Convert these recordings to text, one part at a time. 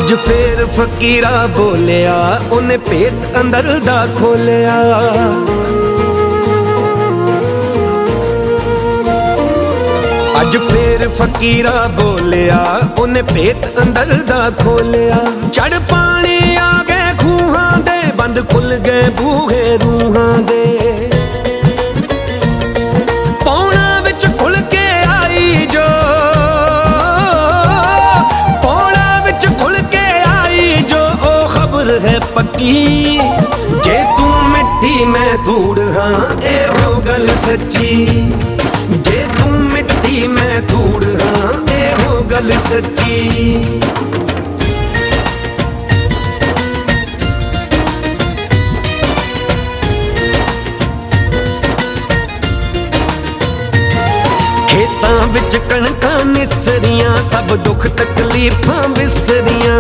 अज फेर फकीरा बोलिया, उन्हें पेट अंदर दा खोलिया। अज फेर फकीरा बोलिया, उन्हें पेट अंदर दा खोलिया। चढ़ पानी आ गए खूहां दे, बंद खुल गए बूहे रूहां दे। पौना विच खुल के आई जो, पौना विच खुल के आई जो, ओ खबर है पक्की। जे तू मिट्टी मैं धूड़ हाँ, ए हो गल सच्ची। जे तू मिट्टी मैं धूड़ हाँ, ए हो गल सच्ची। खेतां विच कणकां निसरियां, सब दुख तकलीफां विसरियां।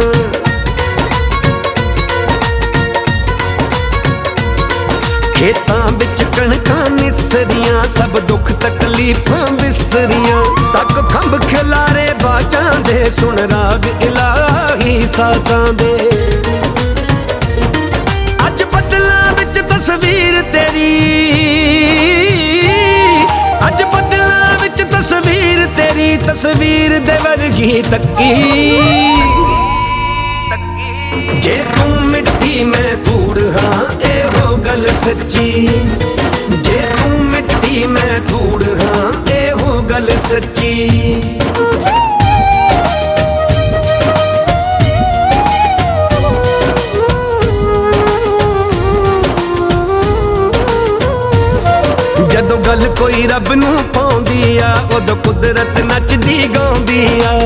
खेतां विच कणकां निसरियां, सब दुख तकलीफां विसरियां। तक खंभ खिलारे बाजां दे, सुन राग इलाही सासां दे। अज बदलां विच तस्वीर तेरी, अज बदलां विच तस्वीर तेरी, तस्वीर दे वर्गी तक्की। जे तू मिट्टी मैं धूड़ हाँ, ए हो गल सच्ची। जे तू मिट्टी मैं धूड़ हाँ, ए हो गल सच्ची। जदों गल कोई रब नूं पाउंदी आ, उदों कुदरत नचदी गाउंदी आ।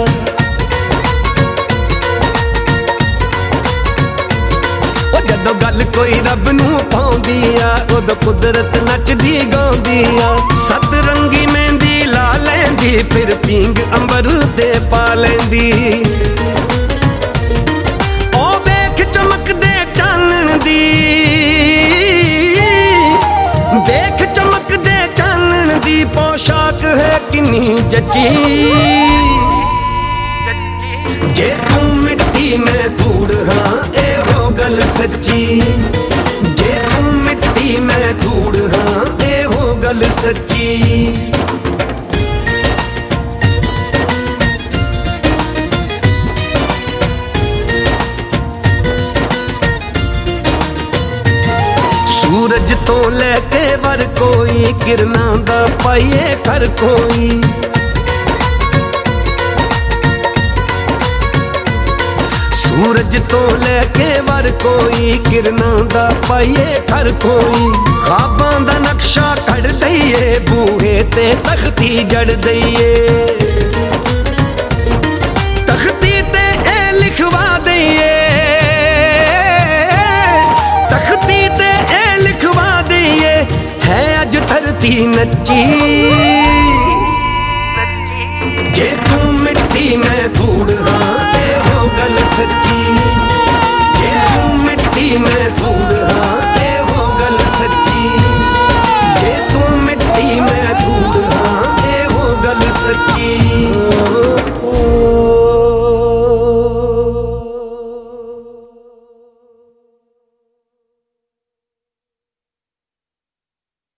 जदों गल कोई रब नूं पाउंदी आ, उदों कुदरत नचदी गाउंदी आ। सतरंगी मेहंदी ला लैंदी, फिर पींग अंबर ते पा लैंदी। ओ वेख चमकदे चानण दी, देख चमकदे चानण दी, पोशाक है किन्नी जच्ची। जे तू मिट्टी मैं धूड़ हाँ, ए हो गल सच्ची। जे तू मिट्टी मैं धूड़ हाँ, ए हो गल सच्ची। सूरज तो लैके वर कोई, किरनां दा पाइए कर कोई। सूरज तो लैके वर कोई, किरनां दा पाइए कर कोई। ख्वाबां दा नक्शा कढ़ दईए, बूहे ते तख्ती जड़ दईए। तख्ती ते ए लिखवा दईए, तख्ती ते ए लिखवा दईए, है अज धरती नच्ची। जे तू मिट्टी मैं धूड़ हाँ,